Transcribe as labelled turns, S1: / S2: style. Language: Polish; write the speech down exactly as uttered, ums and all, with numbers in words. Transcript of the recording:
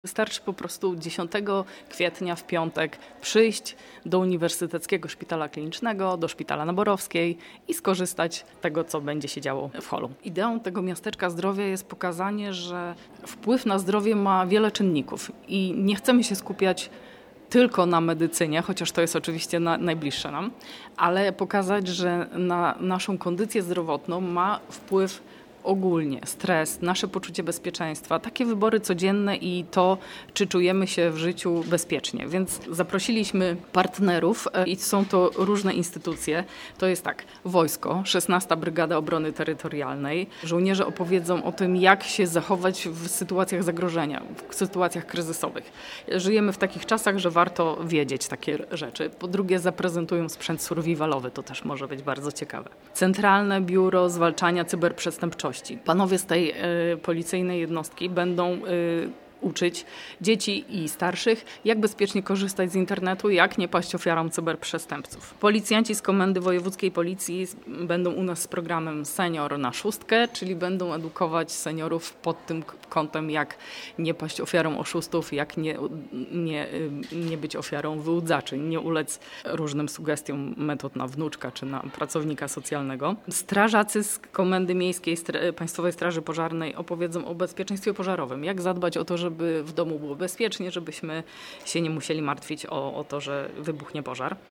S1: Wystarczy po prostu dziesiątego kwietnia w piątek przyjść do Uniwersyteckiego Szpitala Klinicznego, do Szpitala na Borowskiej i skorzystać z tego, co będzie się działo w holu. Ideą tego miasteczka zdrowia jest pokazanie, że wpływ na zdrowie ma wiele czynników i nie chcemy się skupiać tylko na medycynie, chociaż to jest oczywiście na, najbliższe nam, ale pokazać, że na naszą kondycję zdrowotną ma wpływ ogólnie stres, nasze poczucie bezpieczeństwa, takie wybory codzienne i to, czy czujemy się w życiu bezpiecznie. Więc zaprosiliśmy partnerów i są to różne instytucje. To jest tak, wojsko, szesnasta Brygada Obrony Terytorialnej. Żołnierze opowiedzą o tym, jak się zachować w sytuacjach zagrożenia, w sytuacjach kryzysowych. Żyjemy w takich czasach, że warto wiedzieć takie rzeczy. Po drugie, zaprezentują sprzęt survivalowy, to też może być bardzo ciekawe. Centralne Biuro Zwalczania Cyberprzestępczości. Panowie z tej y, policyjnej jednostki będą y, uczyć dzieci i starszych, jak bezpiecznie korzystać z internetu, jak nie paść ofiarą cyberprzestępców. Policjanci z Komendy Wojewódzkiej Policji będą u nas z programem Senior na szóstkę, czyli będą edukować seniorów pod tym kątem, jak nie paść ofiarą oszustów, jak nie, nie, nie być ofiarą wyłudzaczy, nie ulec różnym sugestiom metod na wnuczka czy na pracownika socjalnego. Strażacy z Komendy Miejskiej Państwowej Straży Pożarnej opowiedzą o bezpieczeństwie pożarowym, jak zadbać o to, żeby żeby w domu było bezpiecznie, żebyśmy się nie musieli martwić o, o to, że wybuchnie pożar.